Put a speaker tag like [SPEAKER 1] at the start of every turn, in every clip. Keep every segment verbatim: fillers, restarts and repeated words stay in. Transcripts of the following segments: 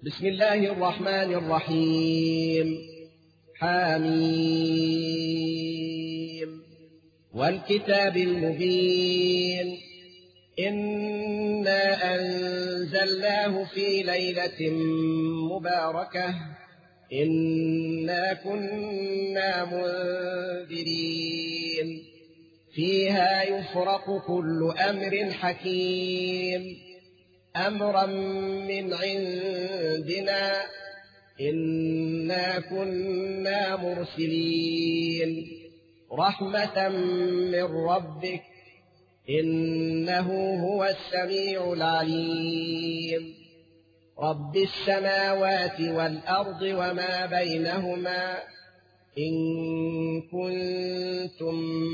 [SPEAKER 1] بسم الله الرحمن الرحيم. حميم والكتاب المبين. إنا أنزلناه في ليلة مباركة إنا كنا منذرين فيها يفرق كل أمر حكيم أمرا من عندنا إنا كنا مرسلين رحمة من ربك إنه هو السميع العليم. رب السماوات والأرض وما بينهما إن كنتم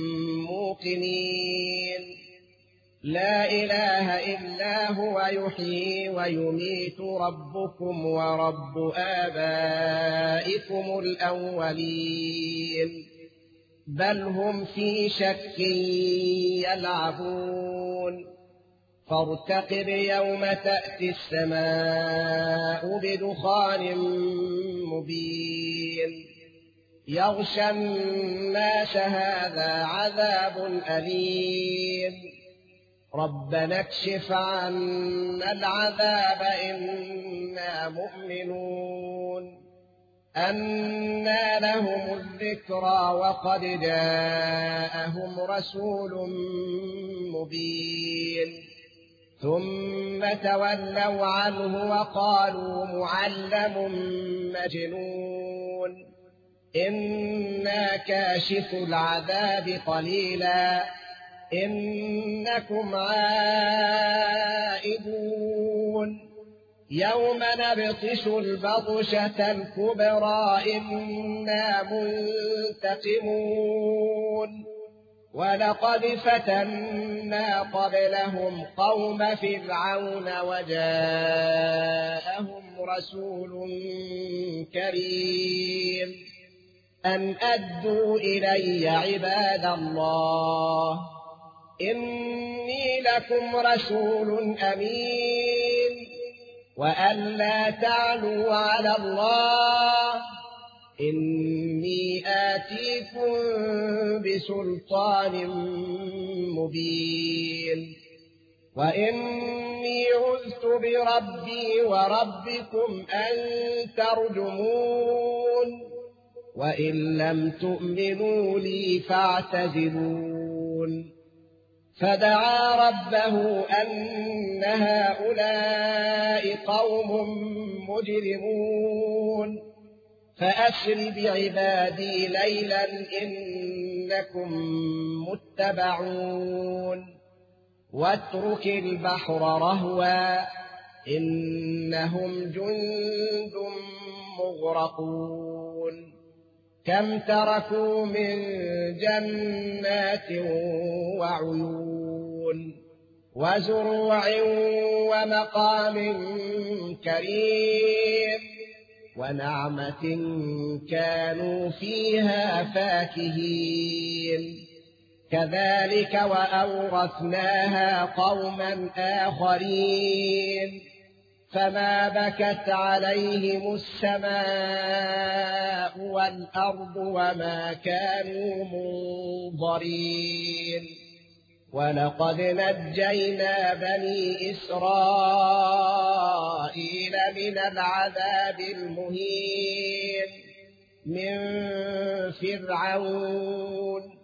[SPEAKER 1] موقنين لا إله إلا هو يحيي ويميت ربكم ورب آبائكم الأولين بل هم في شك يلعبون فارتقب يوم تأتي السماء بدخان مبين يغشى الناس هذا عذاب أليم ربنا اكشف عنا العذاب إنا مؤمنون أنى لهم الذكرى وقد جاءهم رسول مبين ثم تولوا عنه وقالوا معلم مجنون إنا كاشف العذاب قليلا إنكم عائدون يوم نبطش البطشة الكبرى إنا منتقمون ولقد فتنا قبلهم قوم فرعون وجاءهم رسول كريم أن أدوا إلي عباد الله إني لكم رسول أمين وأن لا تعلوا على الله إني آتيكم بسلطان مبين وإني عذت بربي وربكم أن ترجمون وإن لم تؤمنوا لي فاعتزلون فدعا ربه أن هؤلاء قوم مجرمون فأسر بعبادي ليلا إنكم متبعون واترك البحر رهوا إنهم جند مغرقون كم تركوا من جنات وعيون وزروع ومقام كريم ونعمة كانوا فيها فاكهين كذلك وأورثناها قوما آخرين فما بكت عليهم السماء والأرض وما كانوا منظرين ولقد نجينا بني إسرائيل من العذاب المهين من فرعون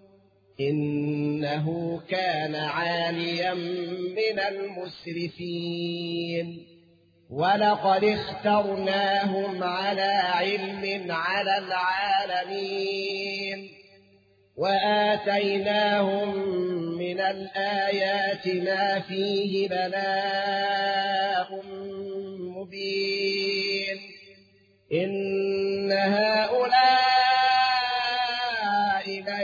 [SPEAKER 1] إنه كان عاليا من المسرفين ولقد اخترناهم على علم على العالمين وآتيناهم من الآيات ما فيه بلاء مبين إن هؤلاء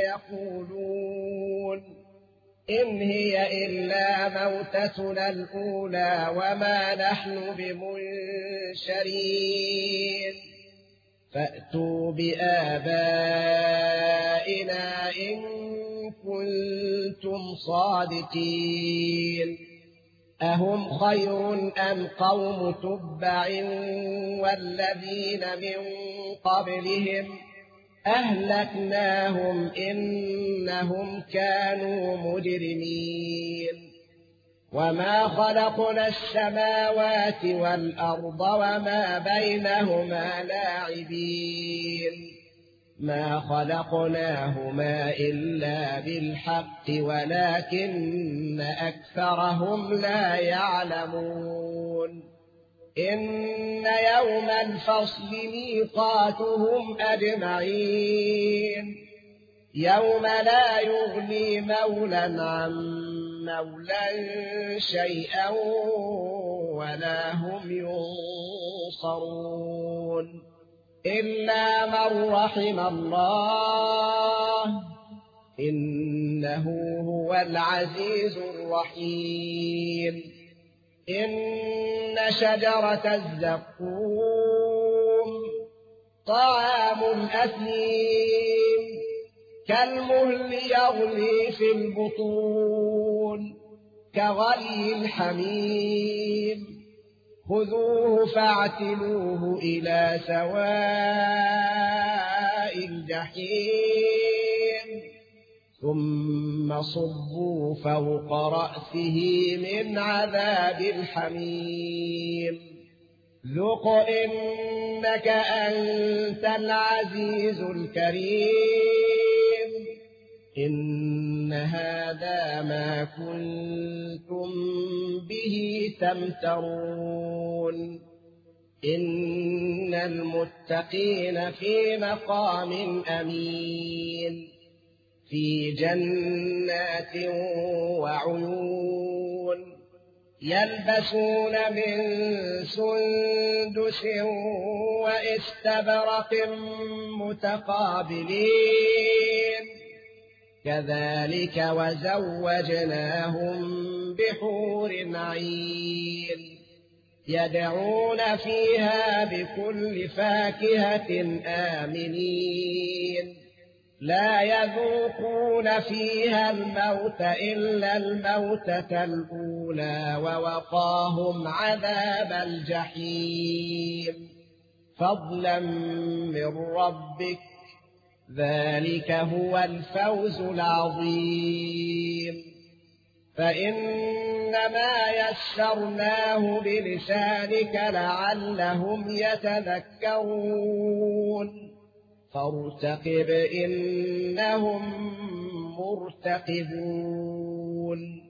[SPEAKER 1] ليقولون إن هي إلا موتتنا الأولى وما نحن بمنشرين فأتوا بآبائنا إن كنتم صادقين أهم خير أم قوم تبع والذين من قبلهم أهلكناهم إنهم كانوا مجرمين وما خلقنا السماوات والأرض وما بينهما لاعبين ما خلقناهما إلا بالحق ولكن أكثرهم لا يعلمون إن يوم الفصل ميقاتهم أجمعين يوم لا يغني مولى عن مولى شيئا ولا هم ينصرون إلا من رحم الله إنه هو العزيز الرحيم إن شجرة الزقوم طعام الأثيم كالمهل يغلي في البطون كغلي الحميم خذوه فاعتلوه إلى سواء الجحيم ثم صبوا فوق رأسه من عذاب الحميم ذق إنك أنت العزيز الكريم إن هذا ما كنتم به تمترون إن المتقين في مقام أمين في جنات وعيون يلبسون من سندس واستبرق متقابلين كذلك وزوجناهم بحور عين يدعون فيها بكل فاكهة آمنين لا يذوقون فيها الموت إلا الموتة الأولى ووقاهم عذاب الجحيم فضلا من ربك ذلك هو الفوز العظيم فإنما يسرناه بلسانك لعلهم يتذكرون فارتقب إنهم مرتقبون